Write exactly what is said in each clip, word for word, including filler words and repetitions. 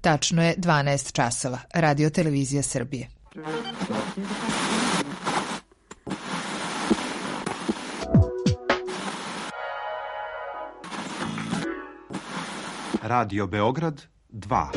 Tačno je dvanaest časova. Radio Televizija Srbije. Radio Beograd dva.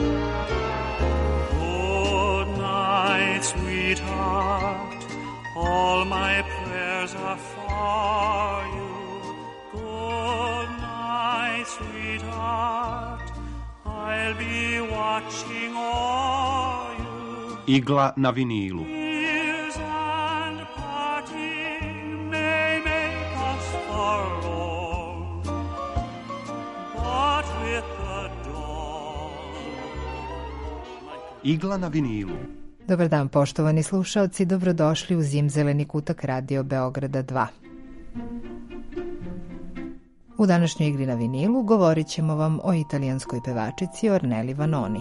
Good night, sweetheart. All my prayers are for you. Good night, sweetheart. I'll be watching all you. Igla na vinilu. Years and parting may make us forlorn, but with the dawn. Igla na vinilu. Dobar dan, poštovani slušaoci, dobrodošli u Zimzeleni kutak Radio Beograda dva. U današnjoj igri na vinilu govorit ćemo vam o italijanskoj pevačici Orneli Vanoni.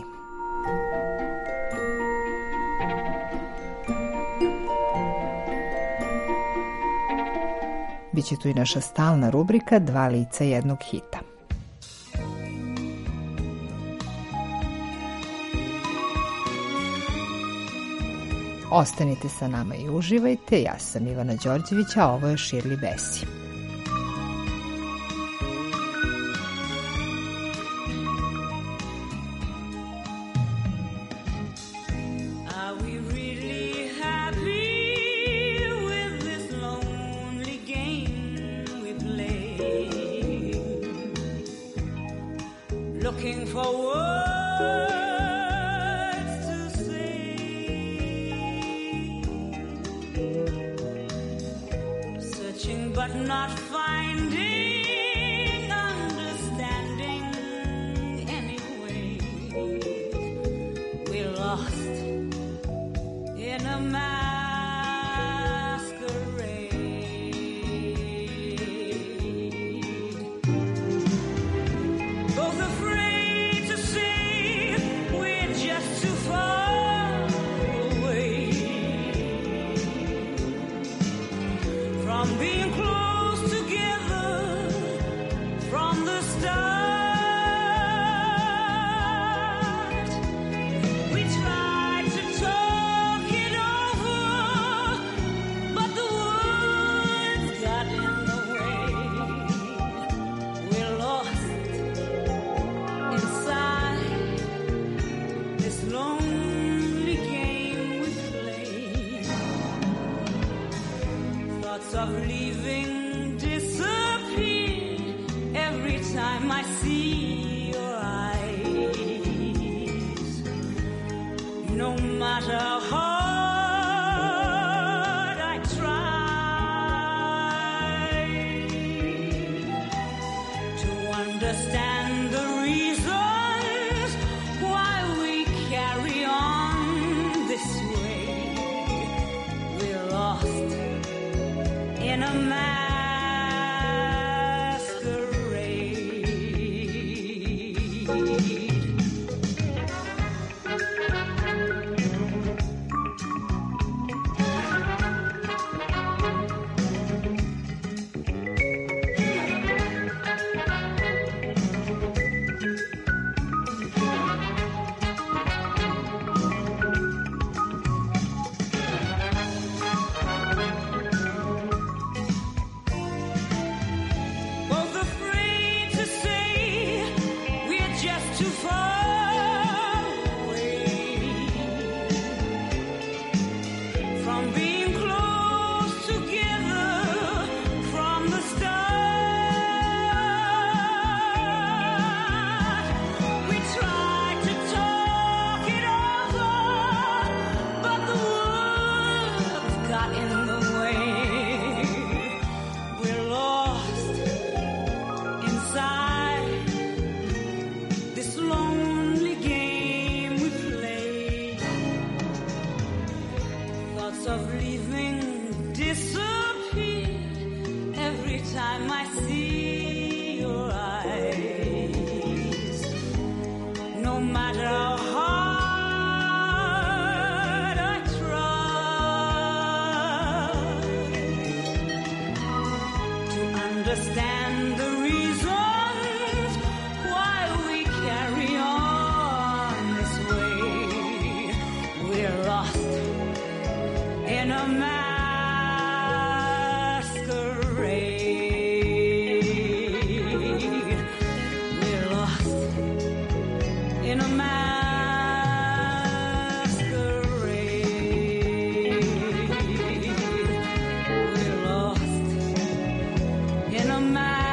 Biće tu i naša stalna rubrika Dva lica jednog hita. Ostanite sa nama i uživajte. Ja sam Ivana Đorđević, a ovo je Shirley Bassey. Looking for words to say, searching but not finding understanding anyway. We're lost in a masquerade, both afraid from being close together from the start. We tried to talk it over, but the words got in the way. We're lost inside this lonely game we play. Thoughts of leaving disappear every time I see your eyes. No matter how hard I try to understand the reasons why we carry on this way, we're lost in a masquerade. Understand the reasons why we carry on this way. a masquerade. We're lost in a masquerade. We're lost in a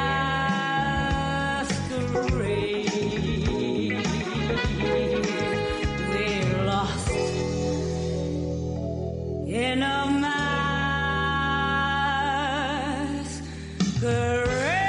masquerade. We're lost in a masquerade.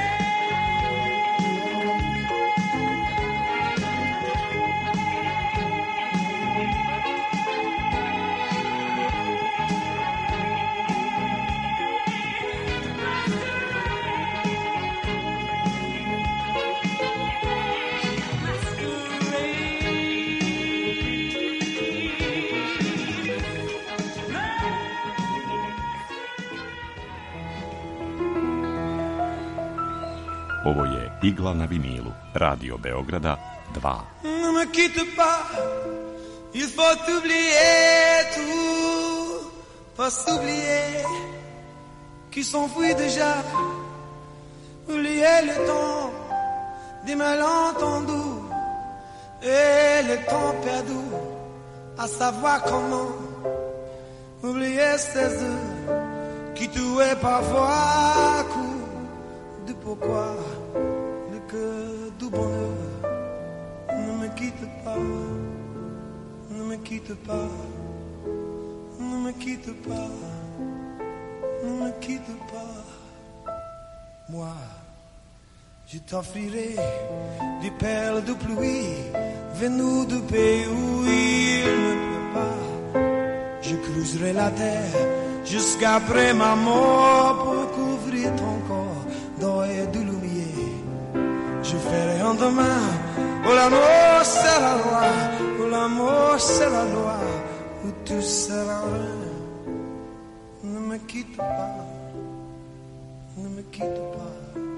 Ovo je Igla na vinilu, Radio Beograda dva. Ne me quitte pas, il faut oublier tout, pas s'oublier qui s'enfuit déjà, oublier le temps des malentendus et le temps perdu, à savoir comment oublier ces heures qui tuaient parfois coup de pourquoi le cœur du bonheur. Ne me quitte pas, ne me quitte pas, ne me quitte pas, ne me quitte pas. Moi, je t'offrirai des perles de pluie venues du pays où il ne pleut pas. Je creuserai la terre jusqu'après ma mort pour couvrir ton corps d'or et de lumière. Je ferai un demain où l'amour c'est la loi, où l'amour c'est la loi, où tout sera rien. Ne me quitte pas, ne me quitte pas,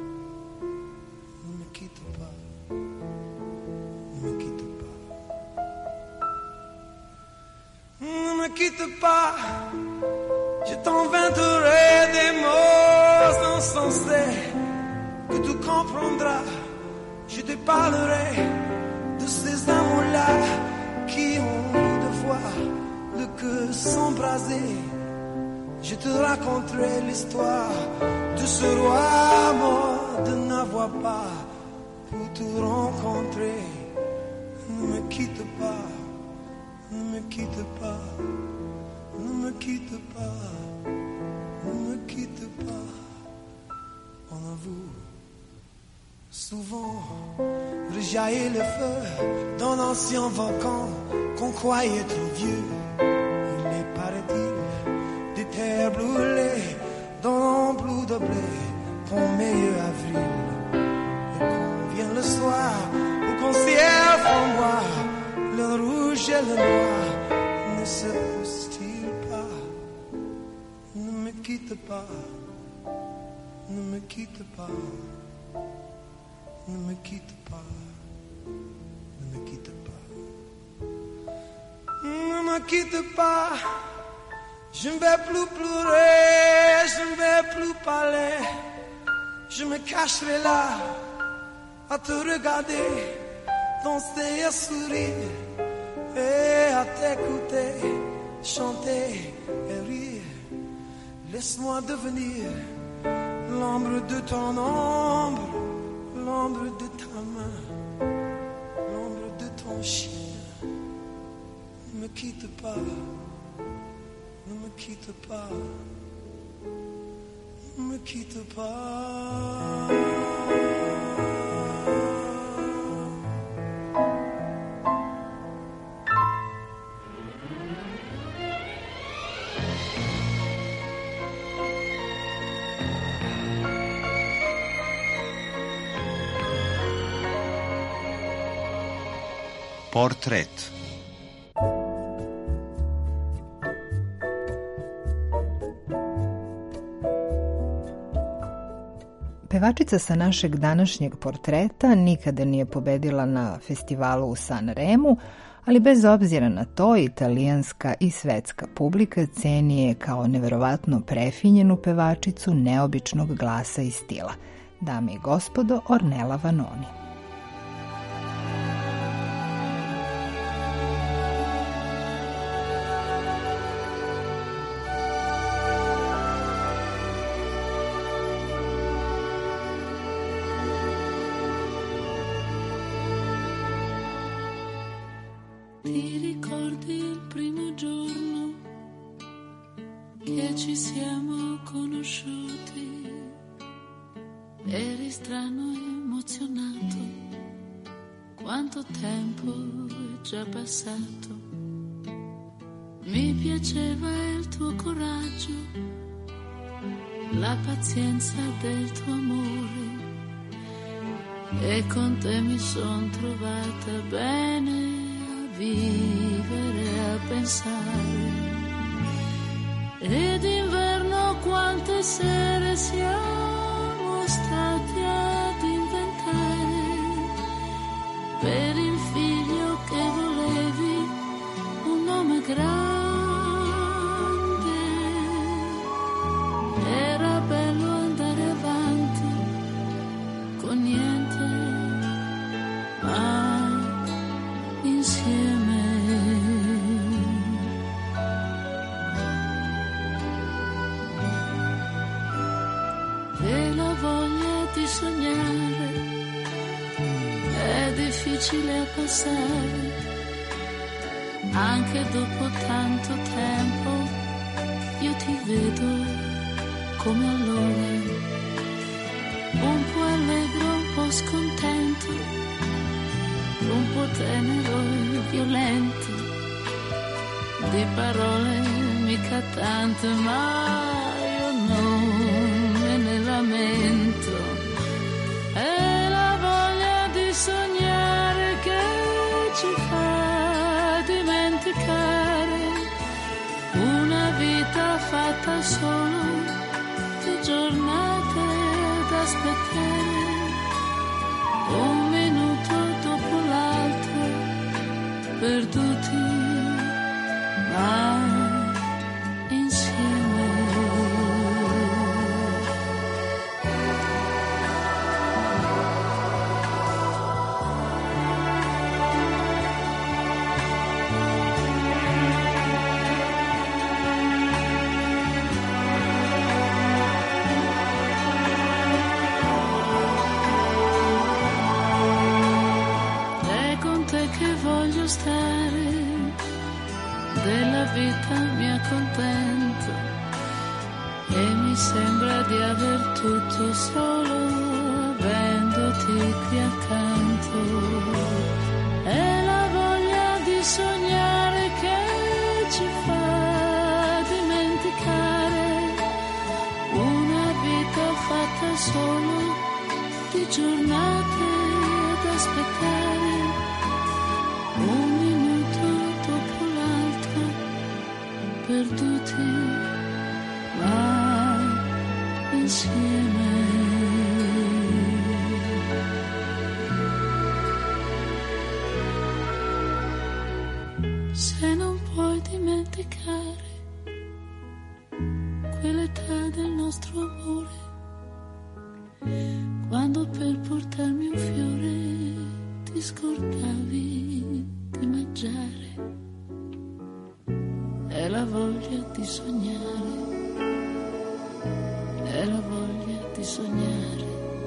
ne me quitte pas, ne me quitte pas. Ne me quitte pas, je t'inventerai des mots insensés que tu comprendras. Je te parlerai de ces amours-là qui ont de fois le cœur s'embraser. Je te raconterai l'histoire de ce roi mort de n'avoir pas pour te rencontrer. Ne me quitte pas, ne me quitte pas, ne me quitte pas, ne me quitte pas. On avoue souvent rejaillit le feu d'un ancien volcan qu'on croyait trop vieux. Il est, paraît-il, des terres brûlées dans un bleu de blé pour meilleur avril. Et quand vient le soir où qu'on ciel flamboie, le rouge et le noir ne se poussent-ils pas? Ne me quitte pas, ne me quitte pas. Ne me quitte pas, ne me quitte pas, ne me quitte pas. Je ne vais plus pleurer, je ne vais plus parler. Je me cacherai là à te regarder, danser et sourire, et à t'écouter, chanter et rire. Laisse-moi devenir l'ombre de ton ombre, l'ombre de ta main, l'ombre de ton chien. Ne me quitte pas, ne me quitte pas, ne me quitte pas. Portret. Pevačica sa našeg današnjeg portreta nikada nije pobedila na festivalu u San Remu, ali bez obzira na to, italijanska i svetska publika ceni je kao neverovatno prefinjenu pevačicu neobičnog glasa i stila. Dame i gospodo, Ornella Vanoni. Ti ricordi il primo giorno che ci siamo conosciuti? Eri strano e emozionato, quanto tempo è già passato. Mi piaceva il tuo coraggio, la pazienza del tuo amore, e con te mi son trovata bene vivere, a pensare. Ed inverno quante sere siamo stati ad inventare per il figlio che volevi, un nome grande. Era bello andare avanti con niente, ma insieme. E la voglia di sognare è difficile a passare, anche dopo tanto tempo io ti vedo come allora, un po' allegro, un po' scontento, un po' tenero e violento, di parole mica tante, ma io non me ne lamento. È la voglia di sognare che ci fa dimenticare una vita fatta solo di giornate ad aspettare, un minuto dopo l'altro, perduti ma insieme. Voglio stare, della vita mi accontento e mi sembra di aver tutto solo avendoti qui accanto. È la voglia di sognare che ci fa dimenticare una vita fatta solo di giornate ad aspettare, un minuto dopo l'altro, perduti ma insieme. Se non puoi dimenticare quell'età del nostro amore, quando per portarmi un fiore ti scordavi di mangiare, è la voglia di sognare, è la voglia di sognare,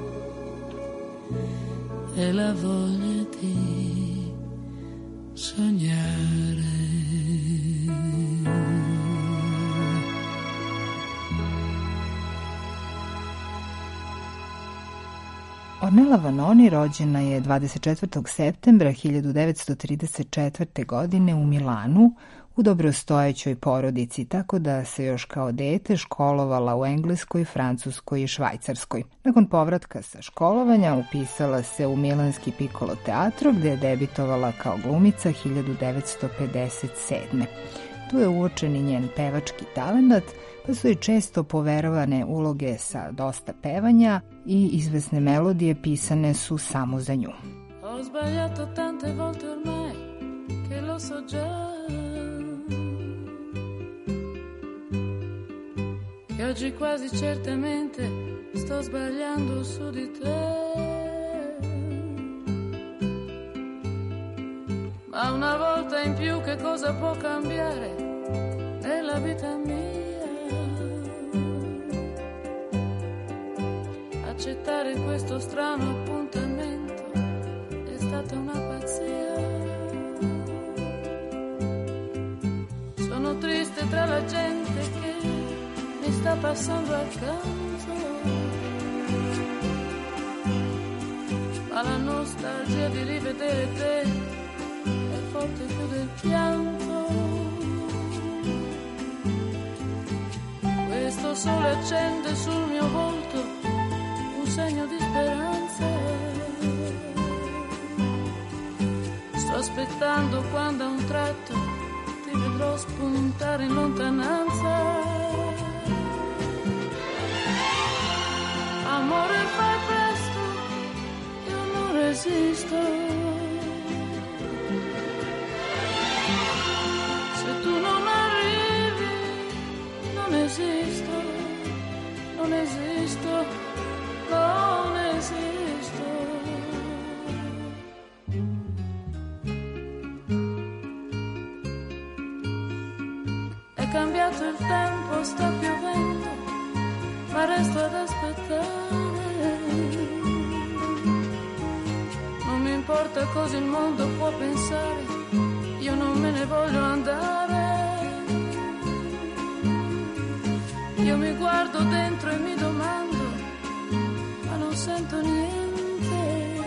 è la voglia di sognare. Ornella Vanoni rođena je dvadeset četvrtog septembra hiljadu devetsto trideset četvrte. godine u Milanu u dobrostojećoj porodici, tako da se još kao dete školovala u Engleskoj, Francuskoj i Švajcarskoj. Nakon povratka sa školovanja upisala se u Milanski Piccolo Teatro, gde je debitovala kao glumica hiljadu devetsto pedeset sedme. Tu je uočen i njen pevački talenat, pa su i često poverovane uloge sa dosta pevanja i izvesne melodije pisane su samo za nju. Ho sbagliato tante volte ormai che lo lo so già, che oggi quasi certamente sto sbagliando su di te. Ma una volta in più che cosa può cambiare nella vita mia? Accettare questo strano appuntamento è stata una pazzia. Sono triste tra la gente che mi sta passando accanto, ma la nostalgia di rivedere te è forte più del pianto. Questo sole accende sul mio volto un segno di speranza. Sto aspettando quando a un tratto ti vedrò spuntare in lontananza. Amore, fai presto, io non resisto. Se tu non arrivi, non esisto, non esisto, non esisto. È cambiato il tempo, sta piovendo, ma resto ad aspettare. Non mi importa cosa il mondo può pensare, io non me ne voglio andare. Io mi guardo dentro e mi domando, ma non sento niente.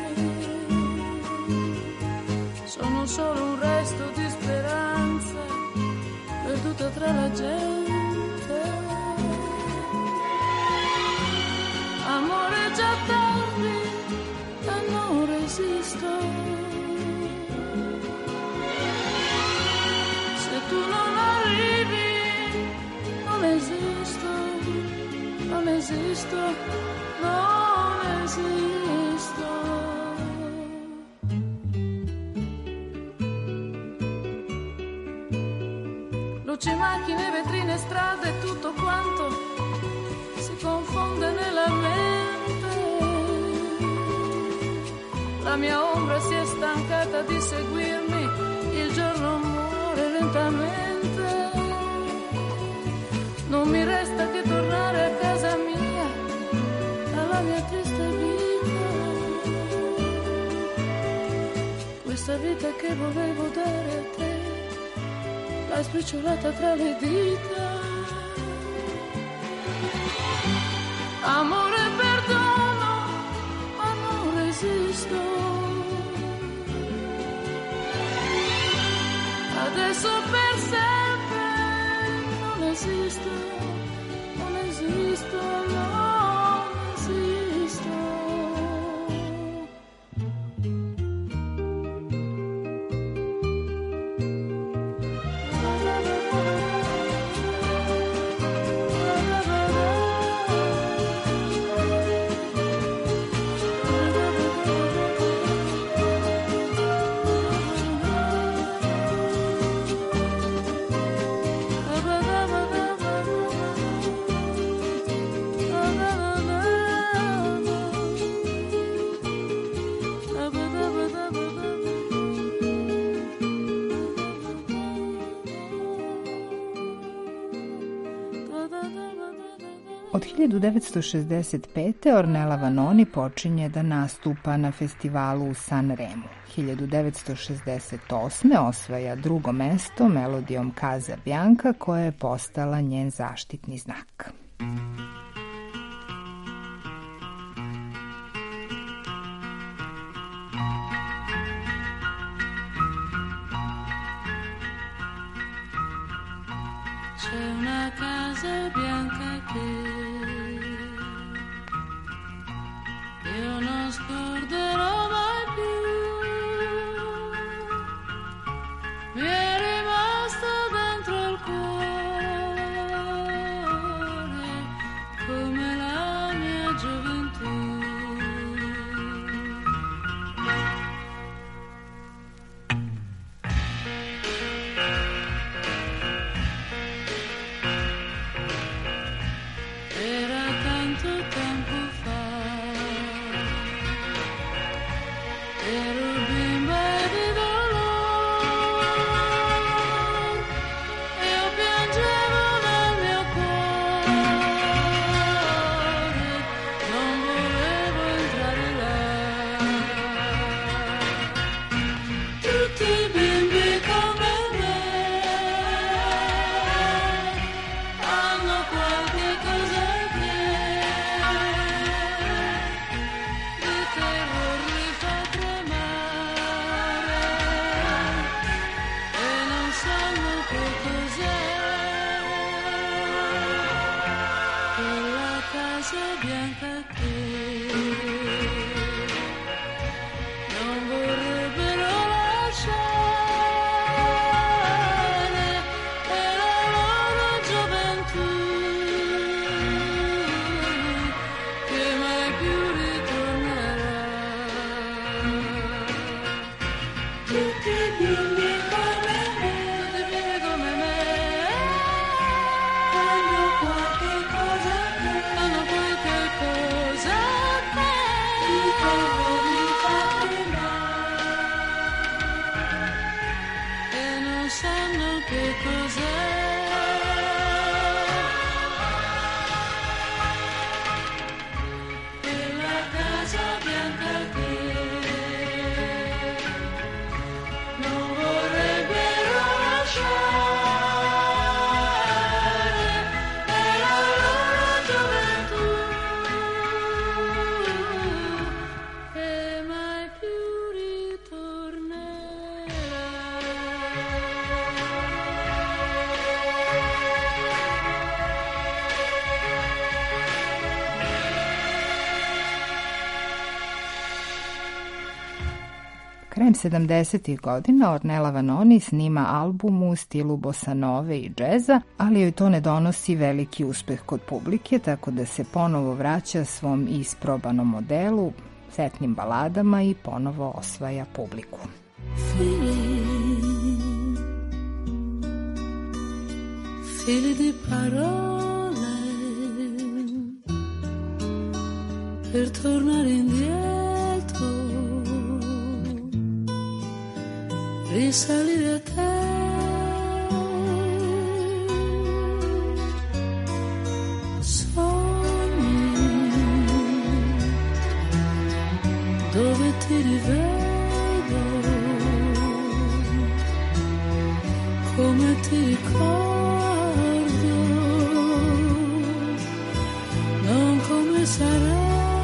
Sono solo un resto di speranza perduta tra la gente. Amore, già tardi, ma non resisto. Se tu non arrivi, non esisto, non esisto, non esisto. Luci, macchine, vetrine, strade, tutto quanto si confonde nella mente. La mia ombra si è stancata di seguirmi, il giorno muore lentamente. Non mi resta che tornare a casa mia, alla mia triste vita. Questa vita che volevo dare a te, l'hai spicciolata tra le dita. Amore, perdono, ma non resisto. Adesso per sempre non esisto, non esisto, non esisto. Od hiljadu devetsto šezdeset pete. Ornella Vanoni počinje da nastupa na festivalu u Sanremu. hiljadu devetsto šezdeset osme. osvaja drugo mesto melodijom Casa Bianca, koja je postala njen zaštitni znak. C'è una casa bianca che io non scorderò mai più. Mi è rimasta dentro il cuore come la mia gioventù. che cos'è? Quella casa bianca che non vorrebbero lasciare, è la loro gioventù e mai più ritornerà. Krajem sedamdesetih godina Ornella Vanoni snima album u stilu bosanove i džeza, ali joj to ne donosi veliki uspeh kod publike, tako da se ponovo vraća svom isprobanom modelu, setnim baladama i ponovo osvaja publiku. Fili, fili di parole per tornare indietro, risalire a te. Sogni dove ti rivedo, come ti ricordo, non come sarà.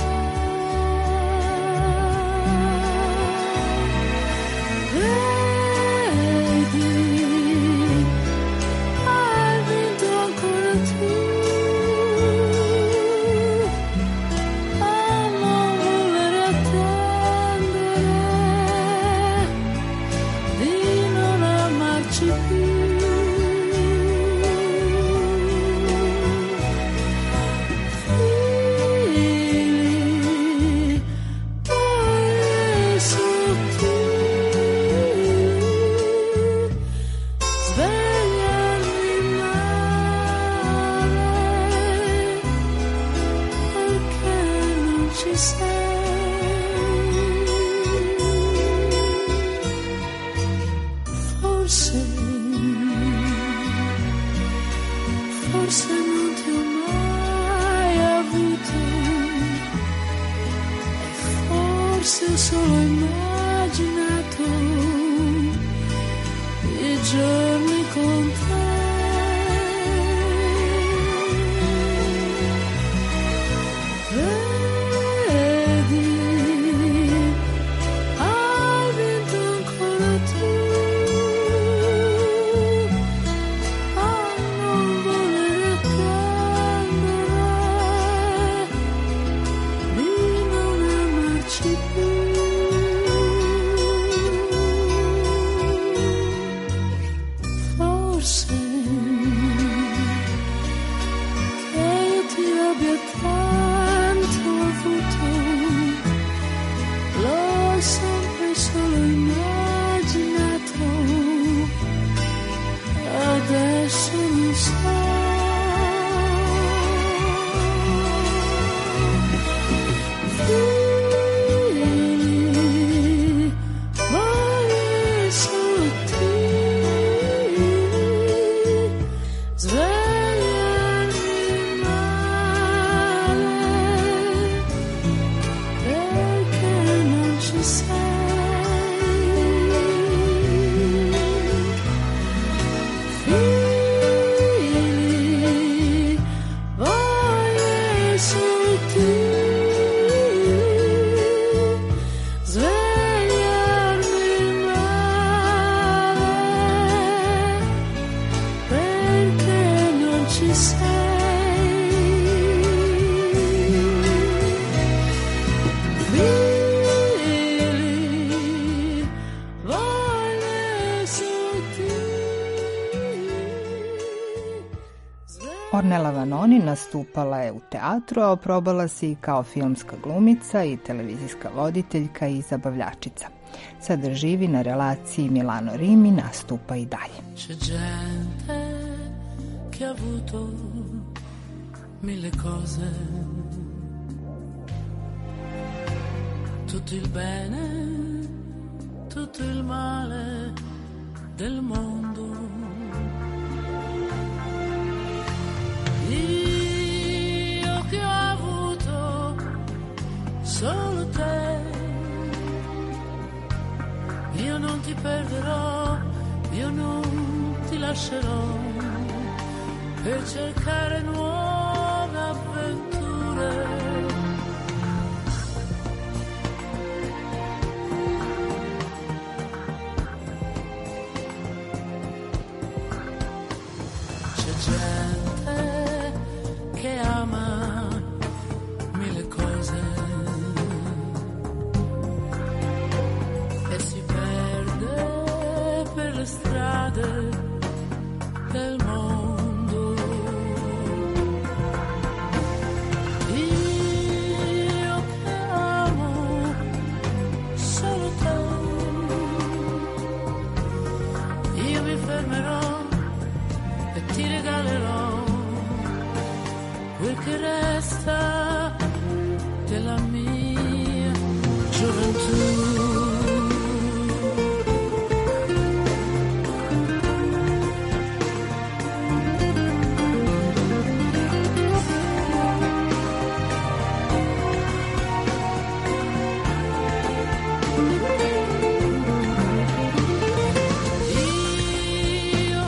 Ornella Vanoni nastupala je u teatru, a oprobala se i kao filmska glumica i televizijska voditeljka i zabavljačica. Sada živi na relaciji Milano-Rim i nastupa i dalje. C'è gente che ha avuto mille cose, tutto il bene, tutto il male del mondo. ti lascerò per cercare nuove avventure. Gente che ama mille cose e si perde per le strade del mondo. Io che amo solo te, io mi fermerò e ti regalerò quel che resta della mia gioventù. Io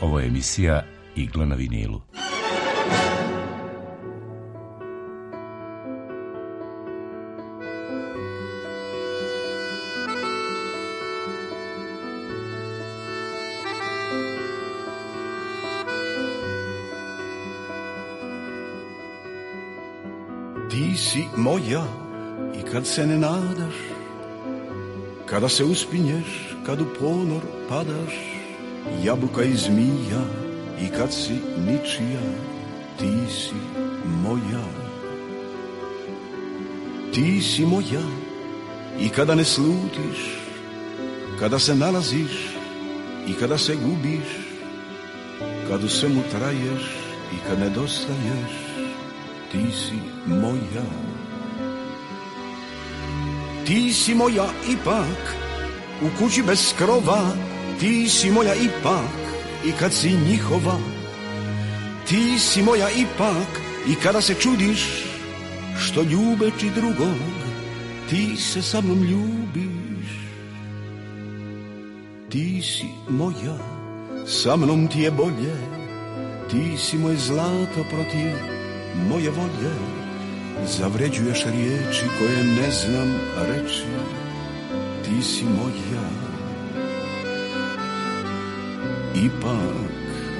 Ovo je emisija Igla na vinilu. Ti si moja i kad se ne nadaš, kada se uspinješ, kad u ponor padaš, jabuka i zmija i kad si ničija, ti si moja. Ti si moja i kada ne slutiš, kada se nalaziš i kada se gubiš, kad u svemu traješ i kad nedostaješ, ti si moja. Ti si moja ipak u kući bez krova, ti si moja ipak i kad si njihova. Ti si moja ipak i kada se čudiš što ljubeći drugog, ti se sa mnom ljubiš. Ti si moja, sa mnom ti je bolje, ti si moje zlato protiv moje volje. Zavređuješ riječi koje ne znam reći, ti si moja. Ipak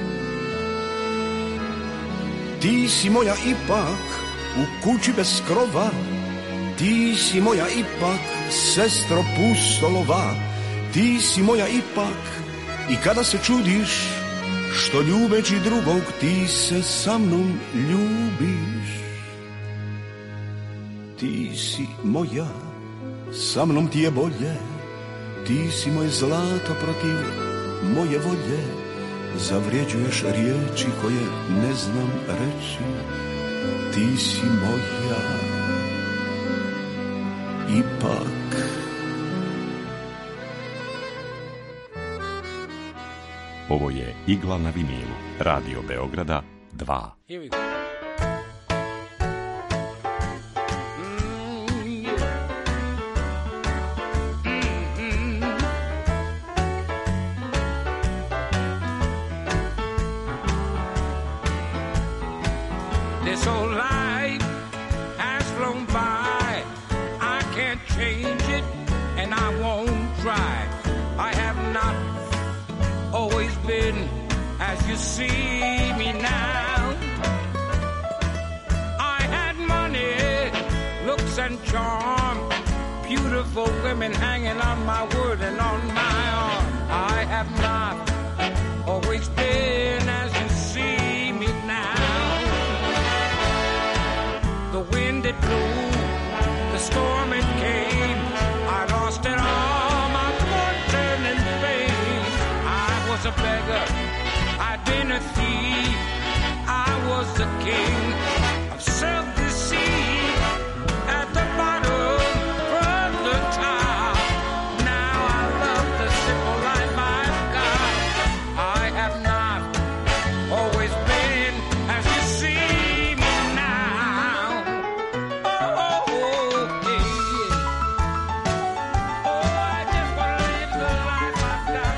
ti si moja ipak u kući bez krova, ti si moja ipak sestro pustolova. Ti si moja ipak i kada se čudiš što ljubeći drugog, ti se sa mnom ljubiš. Ti si moja, sa mnom ti je bolje, ti si moje zlato protiv moje volje. Zavređuješ riječi koje ne znam reći, ti si moja. Ipak ovo je Igla na vinilu, Radio Beograda dva. Here we go. This whole life has flown by. I can't change it, and I won't try. I have not always been as you see me now. I had money, looks and charm, beautiful women hanging on my word and on my arm. I have not always been as you see me now. The wind it blew, the storm it came, I lost it all, my fortune and fame. I was a beggar, I'd been a thief, I was the king of self-deceit. At the bottom, from the top, now I love the simple life I've got. I have not always been as you see me now. Oh, oh, oh, yeah, yeah. Oh, I just wanna live the life I've got.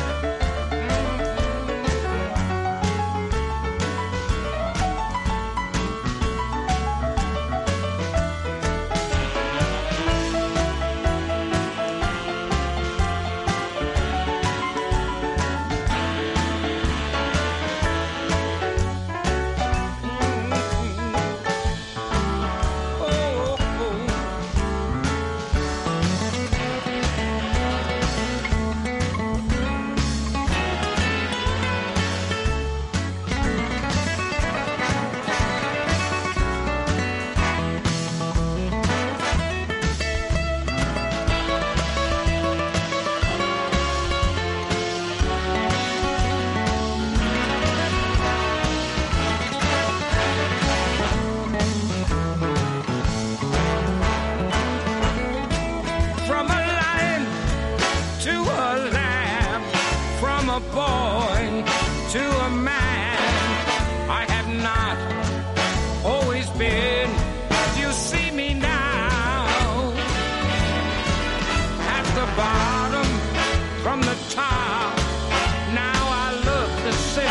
From a lion to a lamb, from a boy to a man, I have not always been as you see me now. the bottom, from the top. Now I look the same.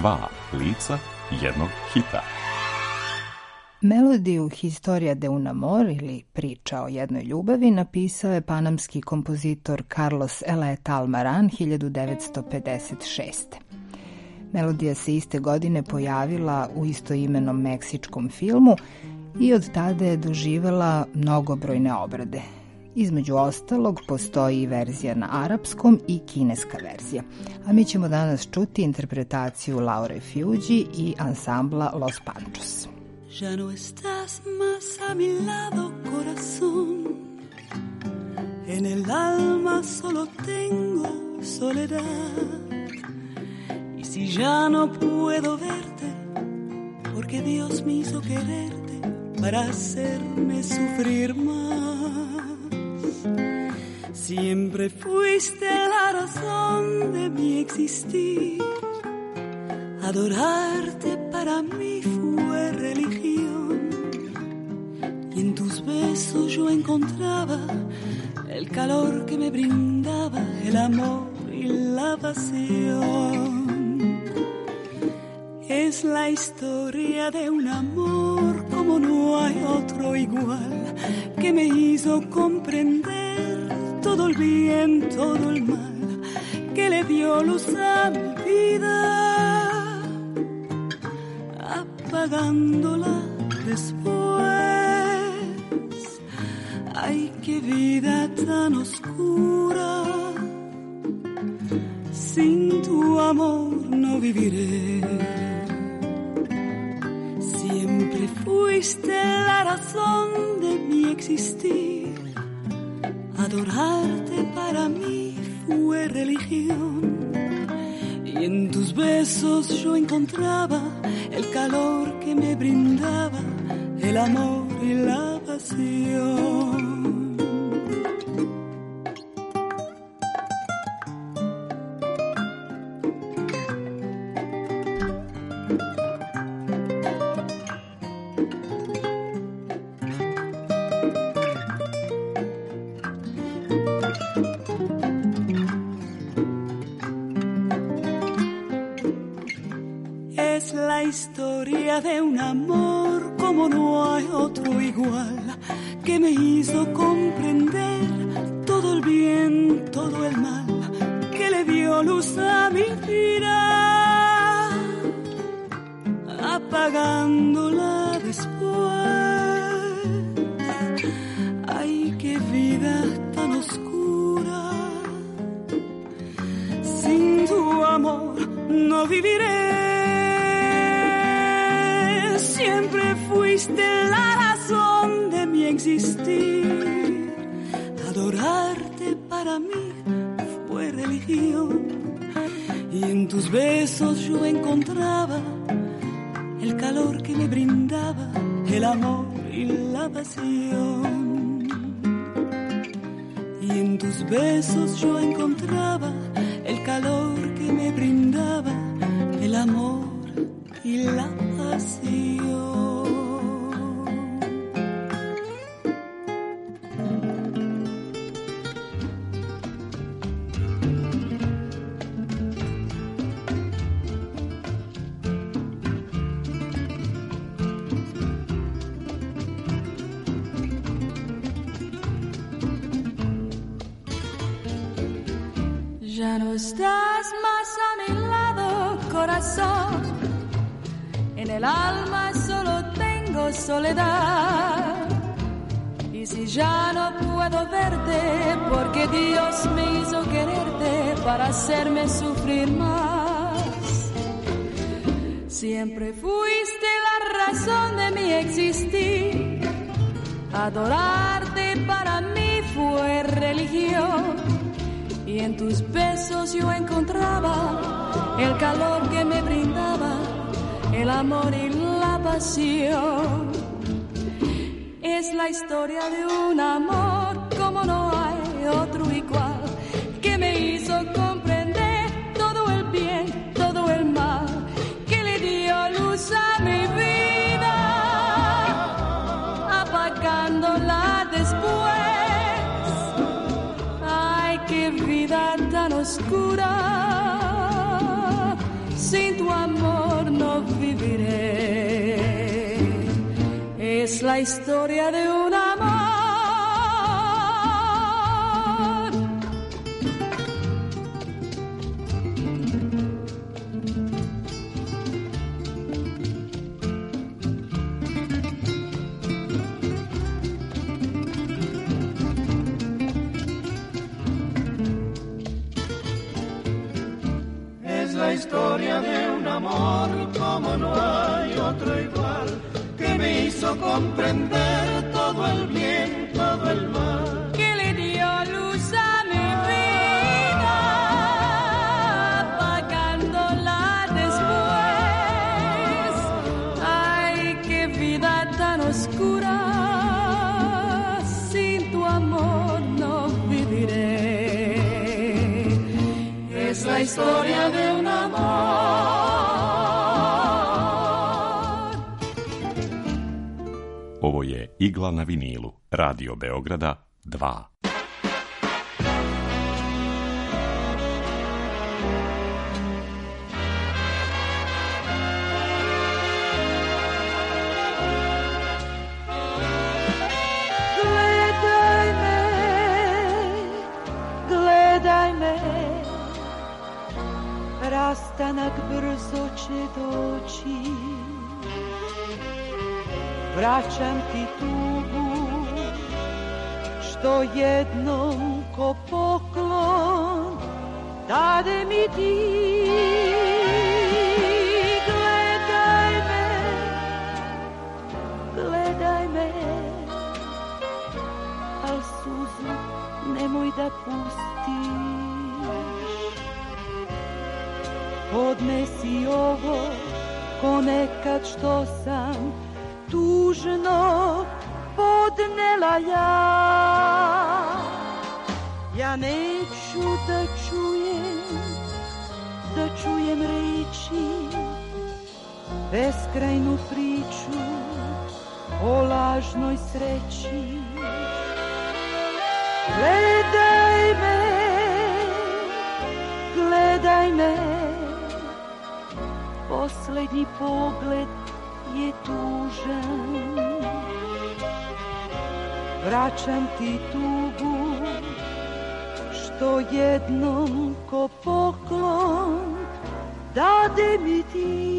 dva lica jednog hita. Melodiju Historia de un amor ili Priča o jednoj ljubavi napisao je panamski kompozitor Carlos Elet Almaran hiljadu devetsto pedeset šeste. Melodija se iste godine pojavila u istoimenom meksičkom filmu i od tada je doživela mnogobrojne obrade. Između ostalog, postoji i verzija na arapskom i kineska verzija. A mi ćemo danas čuti interpretaciju Laure Fiugi i ansambla Los Panchos. Ya no estás más a mi lado, corazón. En el alma solo tengo soledad. Y si ya no puedo verte, porque Dios me hizo quererte para hacerme sufrir más. Siempre fuiste la razón de mi existir. Adorarte para mí fue religión. Y en tus besos yo encontraba el calor que me brindaba el amor y la pasión. Es la historia de un amor como no hay otro igual, que me hizo comprender todo el bien, todo el mal, que le dio luz a mi vida, apagándola después. Ay, qué vida tan oscura, sin tu amor no viviré. Siempre fuiste la razón de mi existir. Adorarte para mí fue religión. Y en tus besos yo encontraba el calor que me brindaba el amor y la pasión. De un amor como no hay otro igual, que me hizo comprender todo el bien, todo el mal, que le dio luz a mi vida, apagándola después. Ay, qué vida tan oscura, sin tu amor no viviré. Siempre fuiste la razón de mi existir. Adorarte para mí fue religión. Y en tus besos yo encontraba el calor que me brindaba el amor y la pasión. Y en tus besos yo encontraba el calor que me brindaba el amor y la pasión. Ya no estás más a mi lado, corazón. En el alma solo tengo soledad. Y si ya no puedo verte, porque Dios me hizo quererte para hacerme sufrir más. Siempre fuiste la razón de mi existir. Adorarte para mí fue religión. Y en tus besos yo encontraba el calor que me brindaba el amor y la pasión. Es la historia de un amor como no hay otro igual, que me hizo comprender todo el bien, todo el mal, que le dio luz a mi vida, apagándola después. Ay, qué vida tan oscura, sin tu amor la historia de un amor. La historia de un amor como no hay otro igual, que me hizo comprender todo el bien, todo el mal, que le dio luz a mi vida, apagándola después. Ay, qué vida tan oscura, sin tu amor no viviré. Es la historia de un amor. Ovo je Igla na vinilu, Radio Beograda dva. Gledaj me, gledaj me, rastanak brzo će doći. Vraćam ti tugu što jednom ko poklon dade mi ti. Gledaj me, gledaj me, al suzu nemoj da pustiš. Odnesi ovo ko nekad što sam tužno podnela ja. Ja neću da čujem, da čujem reči, beskrajnu priču o lažnoj sreći. Gledaj me, gledaj me, poslednji pogled je tužan. Vraćam ti tugu što jednom ko poklon dade mi ti.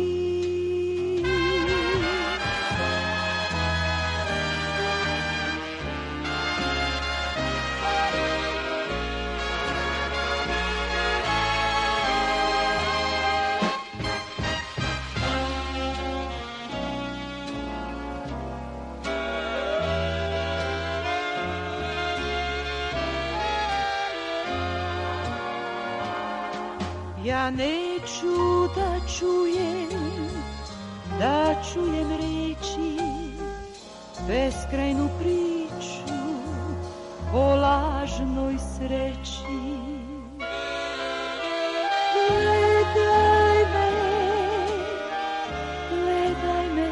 Ja neću da čujem, da čujem reči, beskrajnu priču o lažnoj sreći. Gledaj me, gledaj me,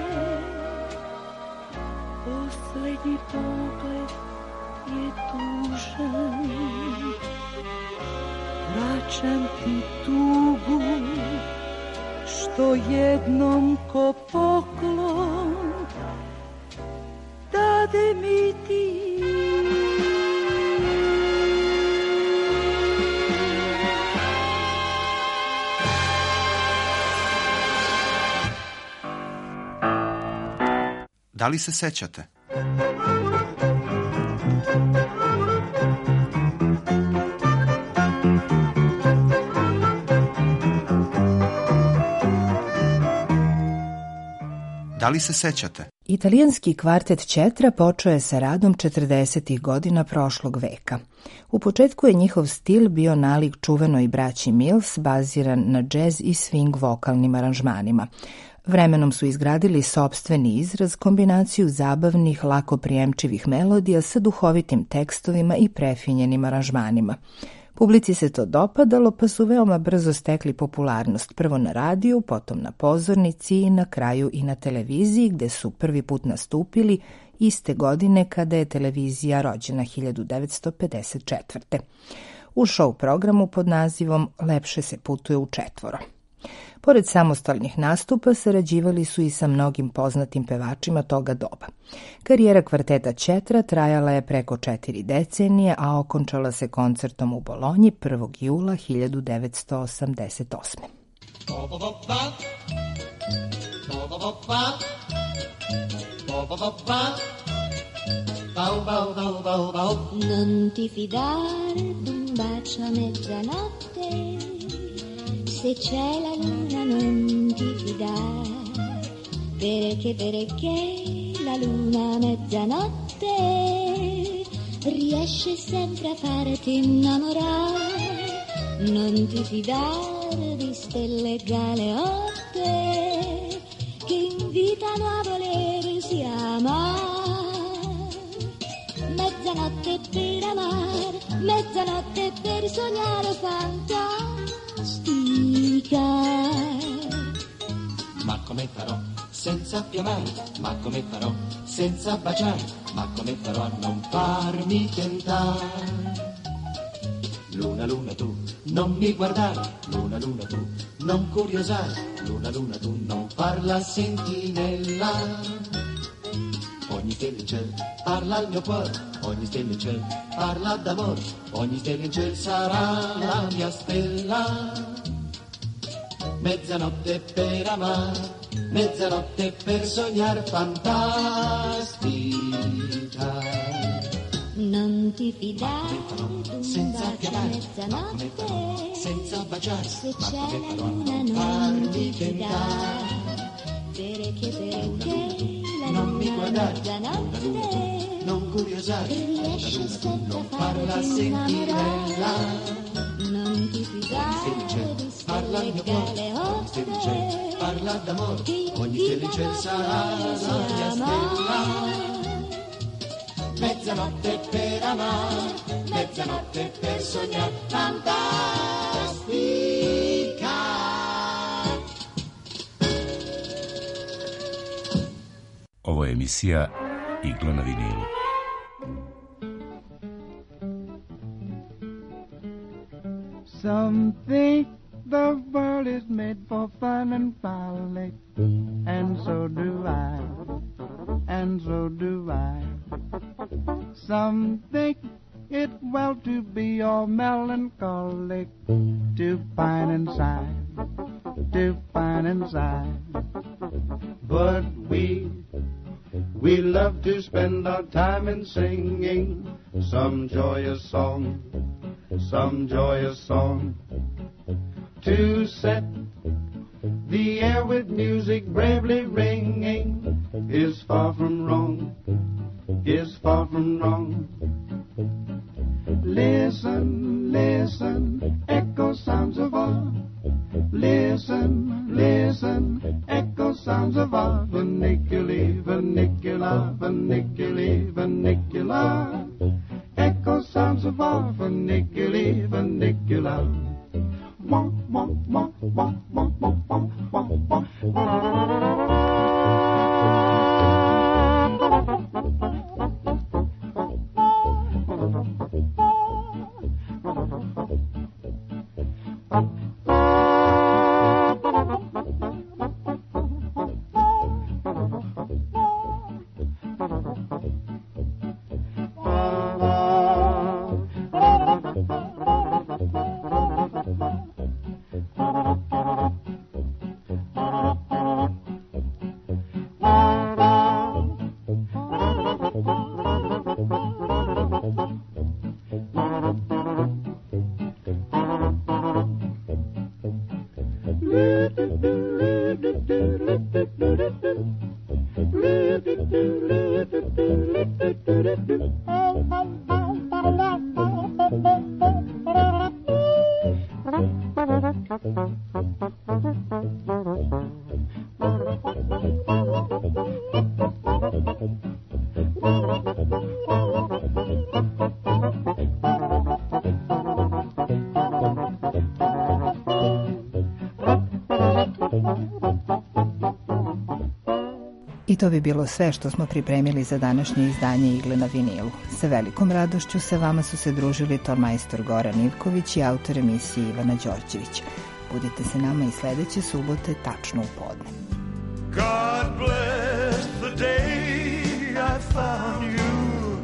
poslednji pogled je tužan. Vraćam ti tugu što jednom ko poklon dade mi ti. Da li se sećate? Da li se sećate? Italijanski kvartet Četra počeo je sa radom četrdesetih godina prošlog veka. U početku je njihov stil bio nalik čuvenoj braći Mills, baziran na džez i swing vokalnim aranžmanima. Vremenom su izgradili sopstveni izraz, kombinaciju zabavnih, lako prijemčivih melodija sa duhovitim tekstovima i prefinjenim aranžmanima. Publici se to dopadalo, pa su veoma brzo stekli popularnost, prvo na radiju, potom na pozornici i na kraju i na televiziji, gde su prvi put nastupili iste godine kada je televizija rođena hiljadu devetsto pedeset četvrte. u show programu pod nazivom Lepše se putuje u četvoro. Pored samostalnih nastupa, sarađivali su i sa mnogim poznatim pevačima toga doba. Karijera kvarteta Četra trajala je preko četiri decenije, a okončala se koncertom u Bolonji prvog jula hiljadu devetsto osamdeset osme. Non ti fidare d'un bacio a mezzanotte, se c'è la luna non ti fidare, perché perché la luna a mezzanotte riesce sempre a farti innamorare. Non ti fidare di stelle galeotte che invitano a volersi amare. Mezzanotte per amare, mezzanotte per sognare fantastica. Ma come farò senza piamare, ma come farò senza baciare, ma come farò a non farmi tentare. Luna, luna tu, non mi guardare, luna, luna tu, non curiosare, luna, luna tu, non farla sentinella. Ogni stella in cielo parla al mio cuore, ogni stella in cielo parla d'amore, ogni stella in cielo sarà la mia stella. Mezzanotte per amare, mezzanotte per sognare fantastica. Non ti fidare d'un senza bacio a piamare, mezzanotte, senza baciare, se ma c'è come la farò a luna non non farmi ti tentare. fidare, perché perché la Non mi luna a guardare, mezzanotte non curiosare, riesce sempre a parla farti sentinella. innamorare. Non ti fidare di Parla al stelle mio cuore, ogni stella in cielo galeotte parla d'amore, che ogni stella in cielo invitano sarà a la volersi mia stella. amare. Mezzanotte per amare, mezzanotte per sognare fantastica. Ovo je emisija Igla na vinilu. Some think the world is made for fun and folly, and so do I, and so do I. Some think it well to be all melancholic, to pine and sigh, to pine and sigh. But we, we love to spend our time in singing some joyous song, some joyous song, to set the air with music bravely ringing is far from wrong, is far from wrong. Listen, listen, echo sounds of all. Listen, listen, echo sounds of all. Verniculi, vernicula, verniculi, vernicula. Echo sounds of all. Verniculi, vernicula. Wah, wah, wah, wah, wah, wah, wah, wah, wah. I to bi bilo sve što smo pripremili za današnje izdanje Igle na vinilu. Sa velikom radošću sa vama su se družili tormajstor Goran Ivković i autor emisije Ivana Đorđević. budite se nama i sledeće subote tačno u podne. God bless the day I found you.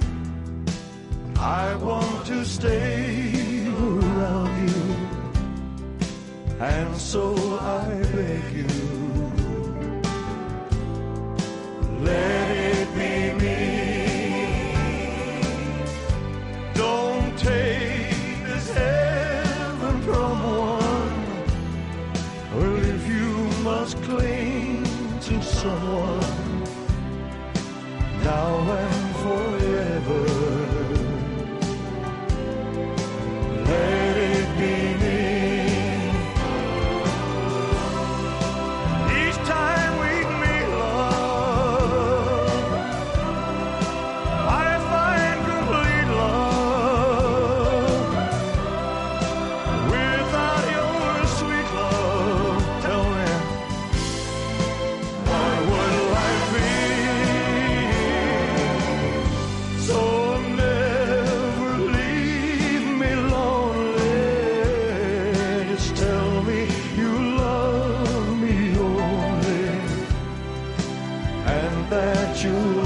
I want to stay around you, and so I beg you, let it be me. Don't take this heaven from one, or if you must cling to someone now and forever, let it be me. Each time we meet, love, I find complete love. Without your sweet love, tell me, what would life be? So never leave me lonely. Just tell me you love me only, and that you